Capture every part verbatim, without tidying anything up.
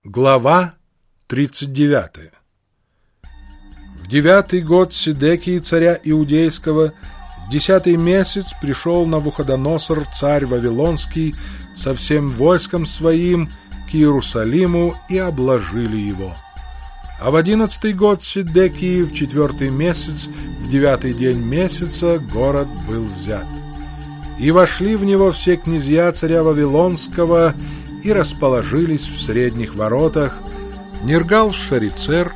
Глава тридцать девятая. В девятый год Седекии царя Иудейского, в десятый месяц, пришел Навуходоносор, царь Вавилонский, со всем войском своим к Иерусалиму, и обложили его. А в одиннадцатый год Седекии, в четвертый месяц, в девятый день месяца, город был взят. И вошли в него все князья царя Вавилонского, и расположились в средних воротах Нергал-Шарицер,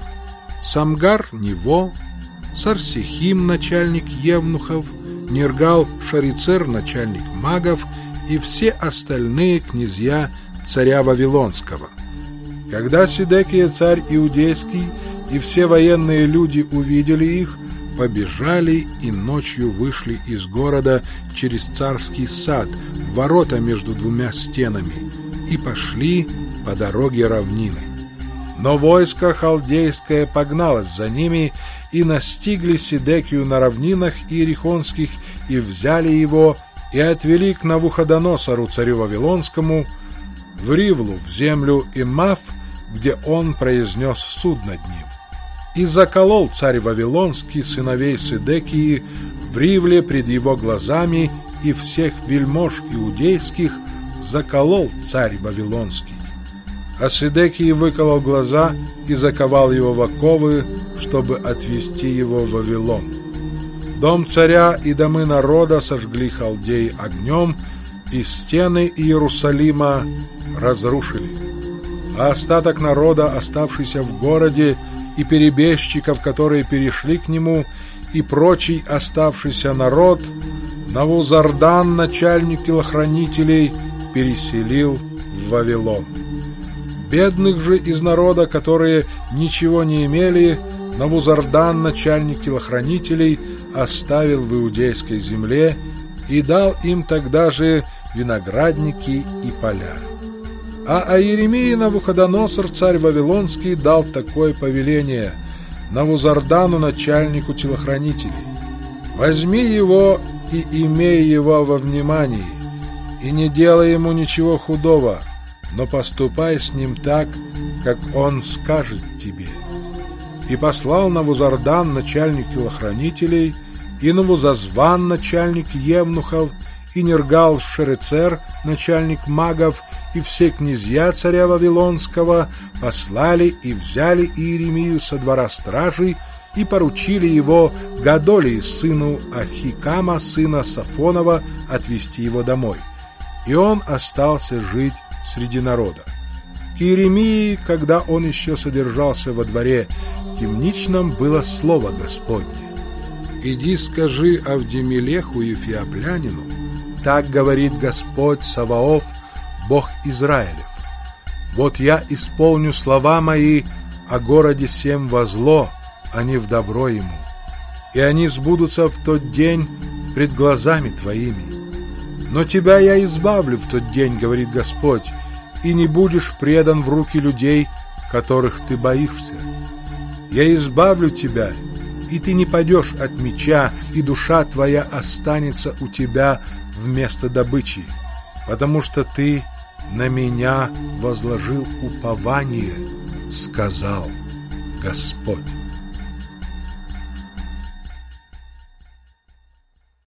Самгар-Нево, Сарсихим, начальник евнухов, Нергал-Шарицер, начальник магов, и все остальные князья царя Вавилонского. Когда Седекия, царь Иудейский, и все военные люди увидели их, побежали и ночью вышли из города через царский сад, в ворота между двумя стенами, и пошли по дороге равнины. Но войско халдейское погналось за ними, и настигли Седекию на равнинах иерихонских, и взяли его, и отвели к Навуходоносору, царю Вавилонскому, в Ривлу, в землю Имав, где он произнес суд над ним. И заколол царь Вавилонский сыновей Седекии в Ривле пред его глазами, и всех вельмож иудейских заколол царь Вавилонский. А Седекии выколол глаза и заковал его в оковы, чтобы отвести его в Вавилон. Дом царя и домы народа сожгли халдеи огнем, и стены Иерусалима разрушили. А остаток народа, оставшийся в городе, и перебежчиков, которые перешли к нему, и прочий оставшийся народ, Навузардан, начальник телохранителей, переселил в Вавилон. Бедных же из народа, которые ничего не имели, Навузардан, начальник телохранителей, оставил в иудейской земле и дал им тогда же виноградники и поля. А о Иеремии Навуходоносор, царь Вавилонский, дал такое повеление Навузардану, начальнику телохранителей: возьми его и имей его во внимании, и не делай ему ничего худого, но поступай с ним так, как он скажет тебе. И послал Навузардан, начальник телохранителей, и Навузазван, начальник евнухов, и Нергал-Шарицер, начальник магов, и все князья царя Вавилонского послали и взяли Иеремию со двора стражей, и поручили его Гадолии, сыну Ахикама, сына Сафонова, отвести его домой. И он остался жить среди народа. К Иеремии, когда он еще содержался во дворе темничном, было слово Господне: «Иди скажи Авдемелеху Ефиоплянину, так говорит Господь Саваоф, Бог Израилев: вот я исполню слова мои о городе сем во зло, а не в добро ему, и они сбудутся в тот день пред глазами твоими. Но тебя я избавлю в тот день, говорит Господь, и не будешь предан в руки людей, которых ты боишься. Я избавлю тебя, и ты не падешь от меча, и душа твоя останется у тебя вместо добычи, потому что ты на меня возложил упование, сказал Господь».